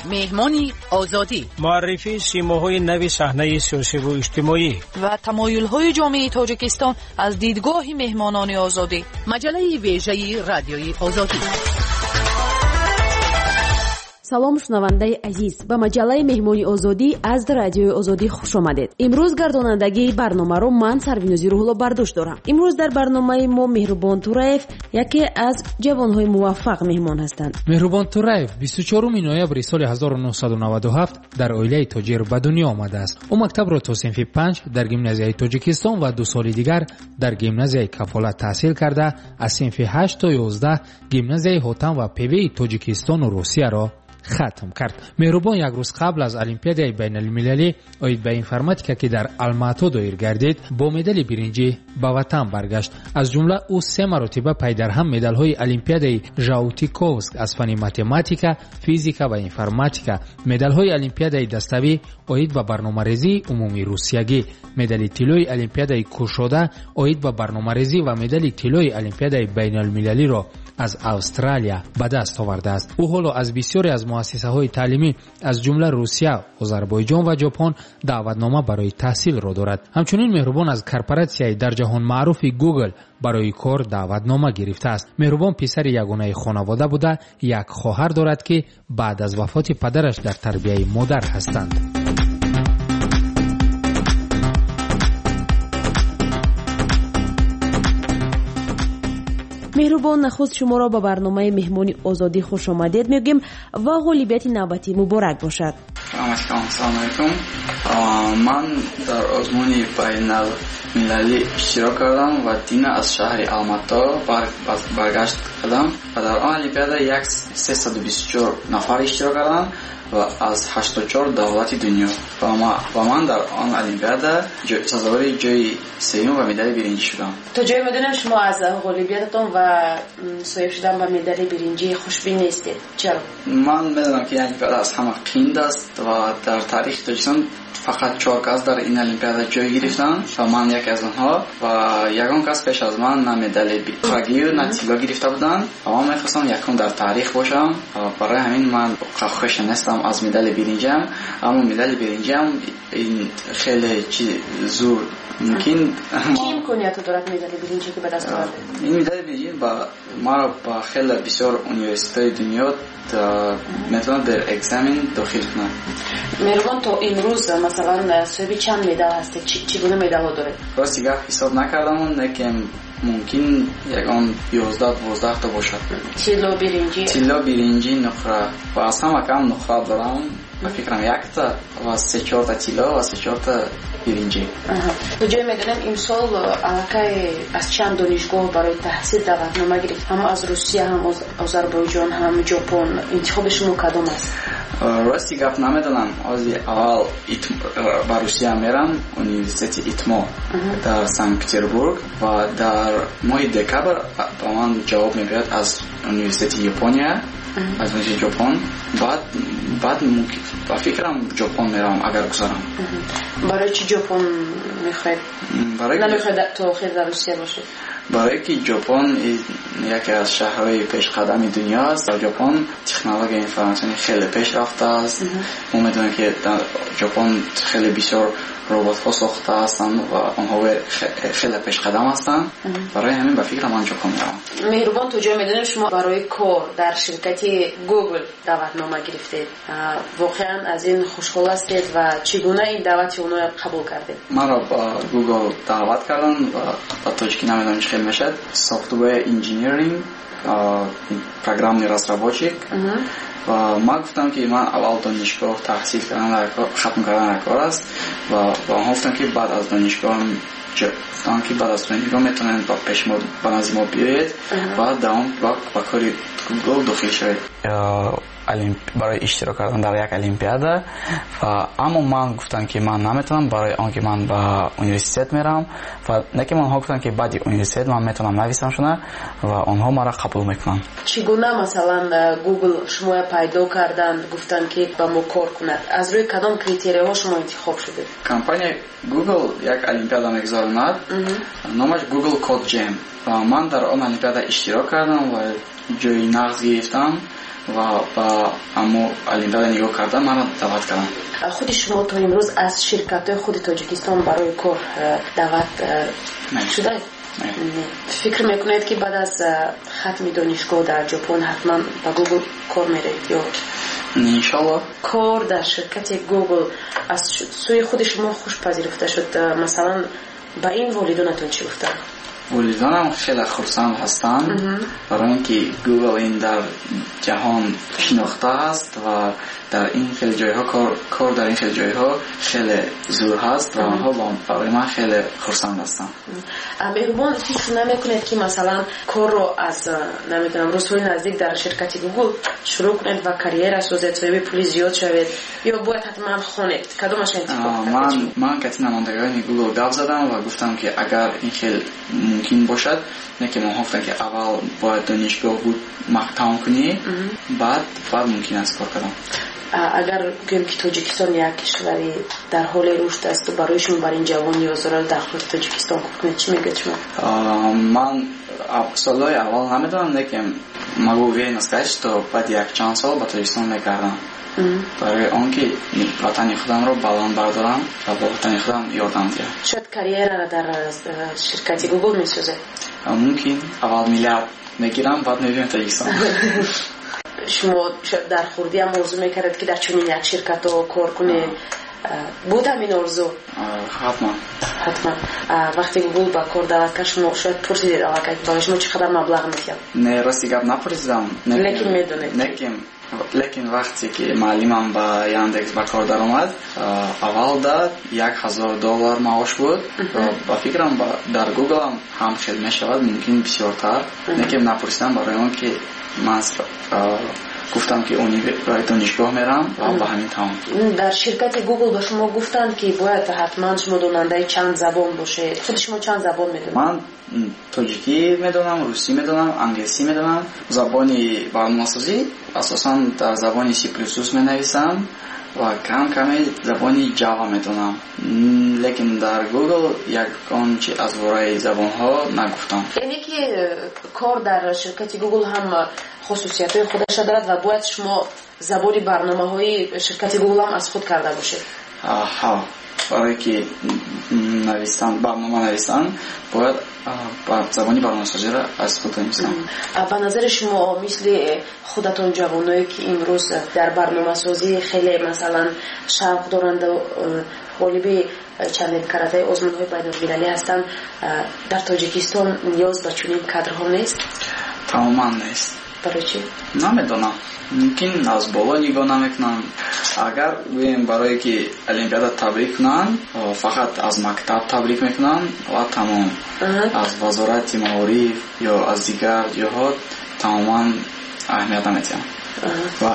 مهمانی آزادی، معرفی سیماهای نوی صحنه سیاسی و اجتماعی و تمایل‌های جامعه تاجیکستان از دیدگاه مهمانان آزادی. مجله ویژه رادیوی آزادی. سلام شنونده عزیز، به مجله مهمانی آزادی از رادیوی آزادی خوش آمدید. امروز گردانندگی برنامه رو من سروینوزی روح‌الله برداشت دارم. امروز در برنامه ما مهربان توراев یکی از جوان‌های موفق مهمان هستند. مهربان توراев 24 نوامبر سال 1997 در عائله تاجر به دنیا آمده است. او مکتب را تا صنف 5 در گیمنازیای تاجیکستان و 2 سال دیگر در گیمنازیای کفالت تحصیل کرده از صنف 8 تا 11 گیمنازیای هوتان و پیوی تاجیکستان و روسیه را ختم کرد. مهربان یک روز قبل از المپیادای بین المللی اوید به اینفرماتیکا که در الماتو دایر گردید با مدال برنجی به وطن برگشت. از جمله او 3 مرتبه پی در هم مدال های المپیادای ژاوتیکوفسک از فن متماتیکا، فیزیکا و اینفرماتیکا، مدال های المپیادای دستوی اوید به برنامه‌ریزی عمومی روسیگی، مدال طلای المپیادای کوشوده اوید به برنامه‌ریزی و مدال طلای المپیادای بین المللی را از استرالیا به دست آورده است. او حالا از بسیاری از مؤسسه‌های تعلیمی از جمله روسیه، آذربایجان و ژاپن دعوتنامه برای تحصیل را دارد. همچنین مهربان از کارپوراسیون در جهان معروف گوگل برای کار دعوتنامه گرفته است. مهربان پسر یگانه خانواده بوده، یک خواهر دارد که بعد از وفات پدرش در تربیت مادر هستند. مهربان نخست شما را به برنامه مهمانی آزادی خوش آمدید میگیم و غالبیت نوبتی مبارک باشد. سلام علیکم. من در آزمون بین المللی اشتراک کردم و دین از شهر الماتا برگشت کردم و در آن المپیاد 324 نفر اشتراک کردم و از 84 دولت دنیا و من در آن المپیاد سزاوار جای سوم و مدال برنجی شدم. تا جای میدونم شما از غالبیتتون و صاحب شدن به مدال برنجی خوشبین نیستید. چرا؟ من میدونم که این المپیاد از همه قیمت است و در تاریخ تاجیکستان فقط 4 کس در این المپیاد جای گرفتن و من یک از آنها و یگان کس پیش از من نه مدال برنجی و نه طلا گرفته بودند و من می‌خواستم یکم در تاریخ باشم و برای همین من خوش نیستم از مدال برنجی، اما مدال برنجی این خیلی زور ممکن چی امکانیات دارد مدال برنجی که به دست آورده؟ این مدال برنجی ما با خیلی بسیار انیورسیتهای دنیا میتونن در اگزامین داخل کنن. مهربان تا امروز مثلا صاحب چند مدال هسته؟ چگونه مدال ها داره؟ راستی حساب نکردم لیکن ممکن یکان 11-12 تا باشد. طلا برنجی نقره و از همه کم نقره دارم. من فکرم 1 تا و 3-4 تا طلا و 3-4 تا برنجی. تو جای میدونم امسال علاقه از چند دانشگاه برای تحصیل دعوتنامه گرفت، هم از روسیه، هم از آذربایجان، هم ژاپن. انتخاب شما کدام است؟ راستی گپ نمیدونم. از اول با روسیه میرم اونیورسیته ایتما در سنت پترزبورگ و در ماه دکبر با من جواب میاد از اونیورسیته ژاپنیا، از اونیورسیته ژاپن. بعد با فکرم ژاپن میرم اگر گذارم. برای چی ژاپن میخواید؟ نمیخواید تو خیلی در روسیه باشه؟ برای که ژاپن یکی از شهرهای پیش قدم دنیا است. در ژاپن تکنولوژی اینفورماسیونی خیلی پیش رفته است. ما میدونیم که در ژاپن خیلی بسیار ربات ها ساخته هستند و آنها خیلی پیش قدم هستند. برای همین به فکر من ژاپن میرم. مهربان تو جای میدونیم شما برای کار در شرکت گوگل دعوتنامه گرفتید. واقعا از این خوشحال هستید و چگونه این دعوت اونها قبول کردید؟ من را با گوگل دعوت کردن و با تاجیکی نمیدونم چی میشد. سافتور انجینیرینگ، программный разработчик و من گفتم که من اول دانشگاه تحصیل کردن ختم کردن کار است و آنها گفتن که بعد از دانشگاه میتونن با پیش ما به نزد ما بیایید و دوام با کاری گوگل داخل شوید برای اشتراک کردن در یک المپیاد. و اما من گفتم که من نمیتونم برای آنکه من با اونیورسیته میرم و نکه من ها گفتن که بعد اونیورسیته من میتونم نویسم شونه و آنها مرا قبول میکنن. چگونه مثلا گوگل شما پیدا کردن گفتن که با ما کار کند؟ از روی کدام کریتریه ها شما انتخاب شدید؟ کمپانی گوگل یک المپیاد میگذارند نامش گوگل کد جم و من در آن المپیاد اشتراک کردم و ҷои нағз гирифтам ва ба аммо олимпиада нигоҳ карда маро даъват кардам. худи шумо то имрӯз аз ширкатҳои худи Тоҷикистон барои кор даъват шудаед? фикр мекунед ки баъд аз хатми донишгоҳ дар ҷопон ҳатман ба Google кор меред ё иншаллоҳ кор дар ширкати Google аз сӯи худи шумо хушпазируфта шуд? масалан ба ин волидонатон чӣ гуфтанд? волидонам хеле хурсанд ҳастанд, барои ин ки Google ин дар ҷаҳон шинохта аст ва дар ин хеле ҷойҳо кор дар ин хеле ҷойҳо хеле зур ҳаст ва онҳо барои ман хеле хурсанд ҳастанд. меҳрубон фикр намекунед ки масалан корро аз намедонам рӯзҳои наздик дар ширкати Google шурӯъ кунед ва карьера созед, соҳиби пули зиёд шавед ё бояд ҳатман хонед? Кадомаш интихоб кардед? ман кати намондагони Google гап задам ва гуфтам ки агар ин хел мумкин бошад, не ки мо гуфтам ки аввал бояд донишгоҳ буд тамом кунӣ, баъд мумкин аст кор кардам. агар гӯем ки Тоҷикистон як кишвари дар ҳоли рушд асту барои шумо бар ин ҷавони озора дахлоти Тоҷикистон гуфтед, чӣ мегӯед шумо? ман солҳои аввал намедонам, лекин магу уверен аст, то баъди якчанд сол ба Тоҷикистон мегардам, барои он ки ватани худамро баланд бардорам ва ба ватани худам ёрдам диҳам. шояд карьерара дар ширкати Google месозед? мумкин аввал миллиард мегирам, баъд мебинем Тоҷикистон. шумо дар хурдиам орзу мекардед ки дар чунин як ширкато кор кунед? буд ҳамин орзу? ҳатман. вақте Google ба кор даъват кард, шумо шояд пурсидед аллакай барои шумо чӣ қадар маблағ мехиёд? не, рости гап напурсидам, лекин медонед? лекин вақте ки маълимам ба Яндекс ба кор даромад, аввалда $1000 маош буд. ба фикрам дар Google ҳам хел мешавад, мумкин бисёртар, лекин напурсидам, барои он ки ман гуфтам ки донишгоҳ мерам ва ба ҳамин тамом. дар ширкати Google ба шумо гуфтанд ки бояд ҳатман шумо донандаи чанд забон бошед? худи шумо чанд забон медонед? ман тоҷикӣ медонам, русӣ медонам, англисӣ медонам. Забони барномасозӣ асосан дар забони C++ менависам ва каме забони Java медонам, лекин дар Google ягон чи аз вораи забонҳо нагуфтам. яъне ки кор дар ширкати Google ҳам хусусиятҳои худаша дорад ва бояд шумо забони барномаҳои ширкати Google ҳам аз худ карда бошед? барое ки барнома нависан бояд забони барномасозиро аз худ нависам. ба назари шумо мисли худатон ҷавоное ки имрӯз дар барномасозӣ хеле масалан шавқ доранд, ғолиби чандин каратаи озмунҳои байнулмилалӣ ҳастанд, дар Тоҷикистон ниёз ба чунин кадрҳо нест? тамоман нест. барои чӣ? намедонам, мумкин аз боло нигоҳ намекунанд. агар гӯем барое ки олимпиада табрик кунанд, фақат аз мактаб табрик мекунанд ва тамом. аз вазорати маориф ё аз дигар ҷоҳо тамоман аҳамият наметиҳам. ва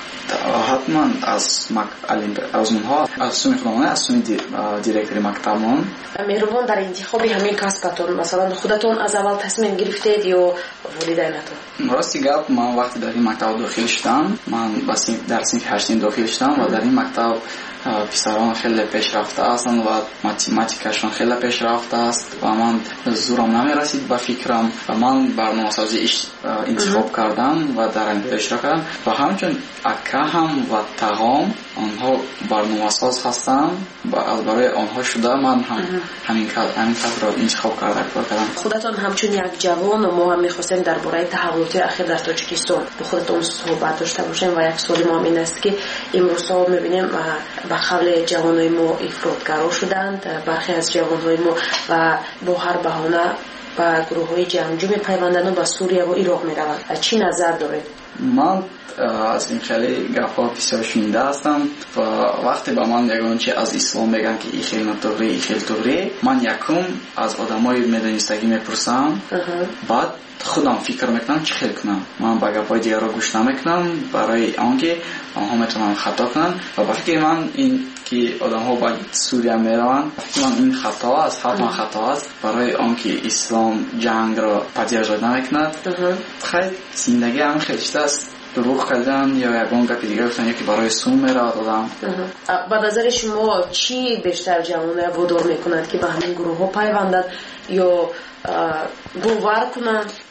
ҳатман аз озмунҳо аз суми худамона, аз суми директори мактабмон. меҳрубон, дар интихоби ҳамин касбатон масалан худатон аз аввал тасмим гирифтед ё волидайнатон? рости гап, ман вақте дар ин мактаб дохил шудам, ман дар синфи 8 дохил шудам ва дар ин мактаб писарон хеле пешрафта ҳастанд ва математикашон хеле пешрафта аст ва ман зурам намерасид ба фикрам ва ман барномасозӣ интихоб кардам ва дар олимпиада иштирок кардам ва ҳамчун акаҳам ва тағом онҳо барномасоз ҳастанд. барои онҳо шуда ман ҳамин кадро интихоб кардам. худатон ҳамчун як ҷавон мо ҳам мехостем дар бораи таҳаввулоти ахир дар Тоҷикистон бо худатон суҳбат дошта бошем ва як суоли мо ҳам ин аст ки имрӯзҳо мебинем ба қавли ҷавонои мо ифротгаро шуданд, бархе аз ҷавонҳои мо ва бо ҳар баҳона ба гурӯҳҳои ҷангҷӯ мепайванданд ва ба Сурия ва Ироқ мераванд. чӣ назар доред? ман аз ин хеле гапҳо бисёр шунида ҳастам ва вақте ба ман ягон чи аз ислом мегӯянд ки ин хел нотуғри, ин хел туғри, ман якум аз одамои медонистагӣ мепурсам, баъд худам фикр мекунам чӣ хел кунам. ман ба гапҳои дигарро гӯш намекунам барои он ки онҳо метавонанд хато кунанд ва ба фикри ман ин ки одамҳо ба Сурия мераванд, ба фикри ман ин хато аст, ҳатман хато аст, барои он ки ислом ҷангро падиҳажод намекунад. хай зиндагӣ ҳамин хел чизаст, дурӯғ кардан ё ягон гапи дигар гуфтан ё ки барои сум меравад одам. ба назари шумо чӣ бештар ҷавонҳоя водор мекунад ки ба ҳамин гурӯҳҳо пайвандад ё бовар кунанд?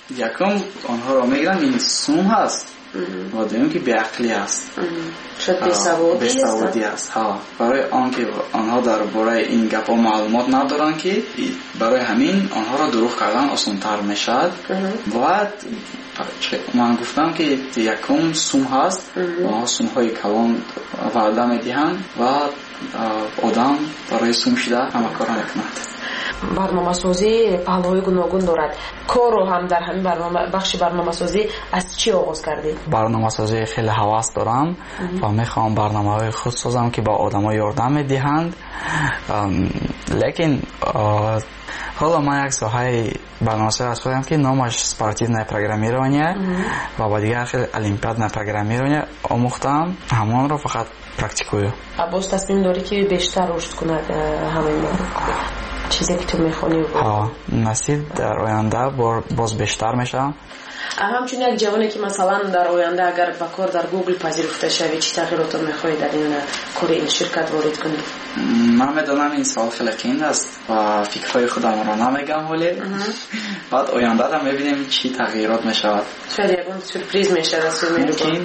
یکم آنها را میگیرن این سوم هست و دوم که بیعقلی هست، شاید بی‌سوادی است. برای آنکه آنها درباره این گپا معلومات ندارن که برای همین آنها را دروغ کردن آسان‌تر میشد. و من گفتم که یکم سوم هست و سوم‌های کلان وعده میدهند و آدم برای سوم شده همه کار میکند. برنامه‌سازی پهلوهای گوناگون دارد. کارو هم در همین بخش برنامه‌سازی از چی آغاز کردید؟ برنامه‌سازی خیلی هوس دارم و میخوام برنامه‌های خود سازم که با آدم‌ها یاردم میدهند. لیکن حالا من یک ساحه برنامه‌سازی هستم که نامش спортивное программирование و با دیگه خیلی олимпиадное программирование آموختم. همان رو فقط پرکتیکویو. باز تصمیم داری که بیشتر رشد کند همین چیزی که تو میخونی؟ نصیب در آینده باز بیشتر میشم. همچنین یک جوانی که مثلا در آینده اگر به کار در گوگل پذیرفته شوی چی تغییرات میخوای در این کار این شرکت وارد کنی؟ من میدونم این سوال خیلی قیمت است و فکرهای خودم را نمیگم، ولی بعد آینده را میبینیم چی تغییرات میشود. شاید یک سورپرایز میشه دستور میدونم.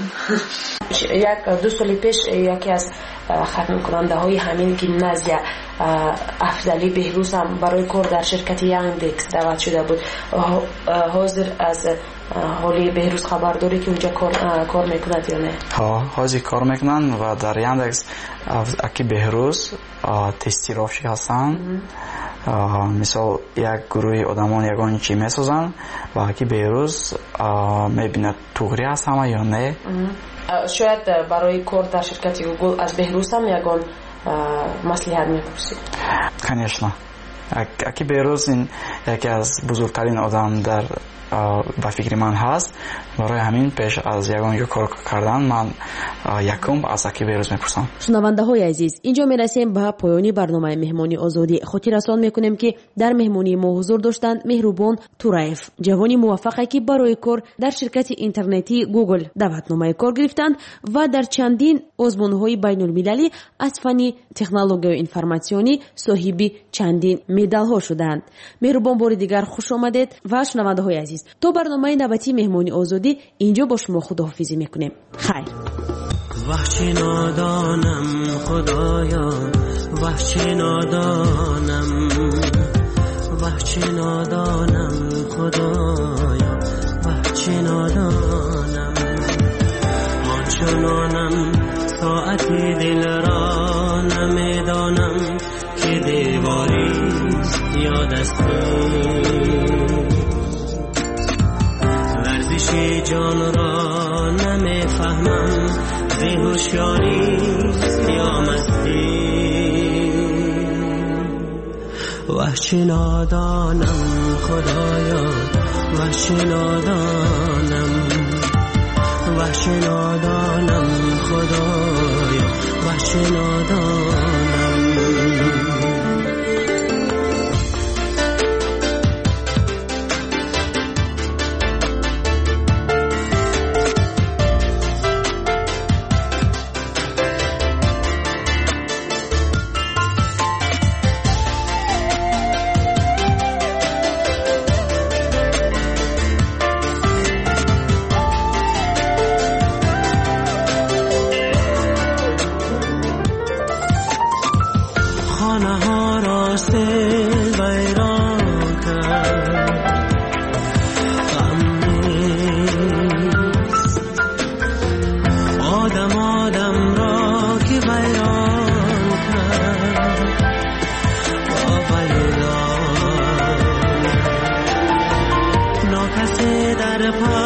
یک 2 سال پیش یکی از ختم کننده های همین گیمنازیا افضلی بهروز هم برای کار در شرکت یاندکس دعوت شده بود. حاضر از حالی بهروز خبر داری که اونجا کار میکند یا نه؟ حاضر کار میکنن و در یاندکس اکی بهروز تستیرافشی هستن. مثال یک گروه آدمان یگان چی میسازن و اکی بهروز میبیند توغری هست همه یا نه. شاید برای کار در شرکت گوگل از بهروز هم یگان مصلحت میپرسید؟ کنیشنا اکی بهروز این یکی از بزرگترین آدم در با فکر من هست. برای همین پیش از یگان کار کردن من یکم از اکی بهروز میپرسم. شنونده های عزیز، اینجا میرسیم به پایانی برنامه مهمانی آزادی. خاطررسان میکنیم که در مهمانی ما حضور داشتند مهربان تورایف، جوانی موفقی که برای کار در شرکت اینترنتی گوگل دعوتنامه کار گرفتند و در چندین آزمون‌های بین المللی از فن تکنولوژی و اینفورماسیونی صاحب چندین مدال ها شدند. مهربان بار دیگر خوش آمدید و شنونده های عزیز، تا برنامه نوبتی مهمانی آزادی اینجا با شما خداحافظی میکنیم. خیر. وحشی نادانم خدایا، وحشی نادانم، وحشی نادانم خدایا، وحشی نادانم. آنچنانم ساعتی دل را نمیدانم که دیواری یا دستور. ورزش جان را نمیفهمم، زی هوشیاری یا مستی. وحشی نادانم خدایا، وحشی نادانم، وحشی نادانم خدایا، وحشی نادانم. در